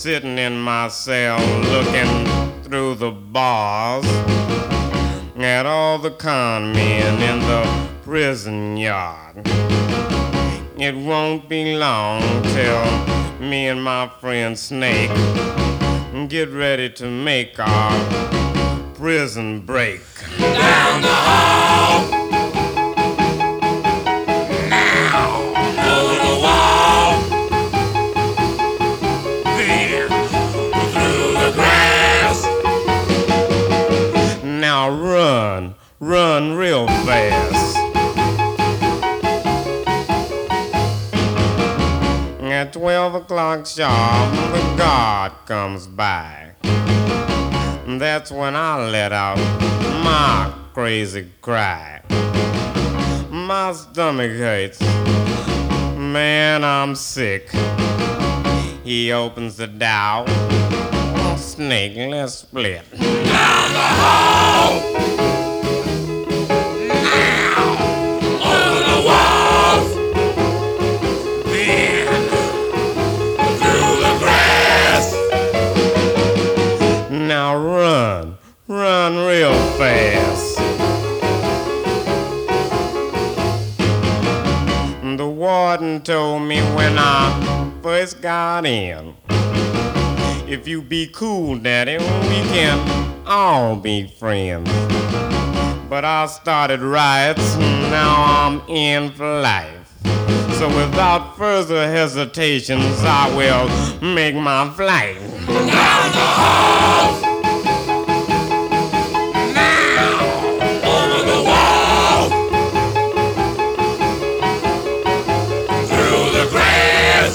sitting in my cell looking through the bars at all the con men in the prison yard. It won't be long till me and my friend Snake get ready to make our prison break. Down the hall, now over the wall, then through the grass. Now run real fast. At 12 o'clock sharp, the guard comes by. That's when I let out my crazy cry. My stomach hurts, man, I'm sick. He opens the door. Snake, let's split. Down the hall, now over the walls, then through the grass. Now run real fast. The warden told me when I first got in, if you be cool, Daddy, we can all be friends. But I started riots, now I'm in for life. So without further hesitations, I will make my flight. Down the hall, now over the wall, through the grass.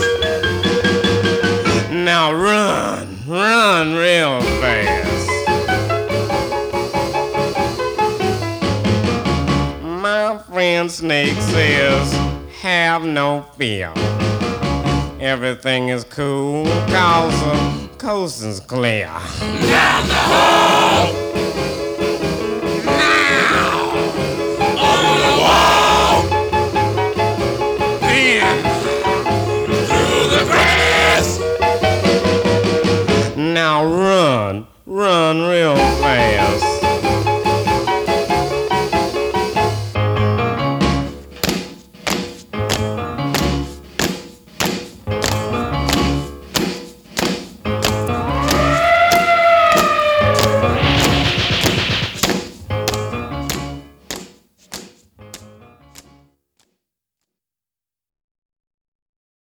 Now run real fast. My friend Snake says, have no fear. Everything is cool, cause the coast is clear. Down the hall,